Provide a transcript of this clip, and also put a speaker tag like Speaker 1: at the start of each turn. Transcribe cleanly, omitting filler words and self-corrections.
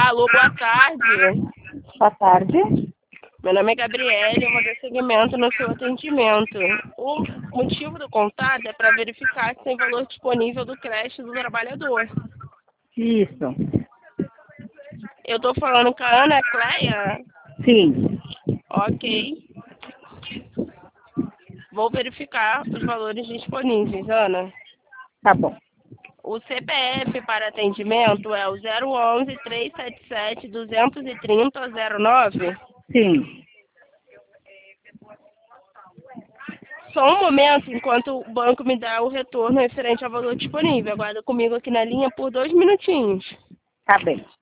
Speaker 1: Alô, boa tarde.
Speaker 2: Boa tarde.
Speaker 1: Meu nome é Gabriele, eu vou dar seguimento no seu atendimento. O motivo do contato é para verificar se tem valor disponível do creche do trabalhador.
Speaker 2: Isso.
Speaker 1: Eu estou falando com a Ana Cleia?
Speaker 2: Sim.
Speaker 1: Ok. Vou verificar os valores disponíveis, Ana.
Speaker 2: Tá bom.
Speaker 1: O CPF para atendimento é o 011-377-230-09.
Speaker 2: Sim.
Speaker 1: Só um momento, enquanto o banco me dá o retorno referente ao valor disponível. Aguarda comigo aqui na linha por 2 minutinhos.
Speaker 2: Tá bem.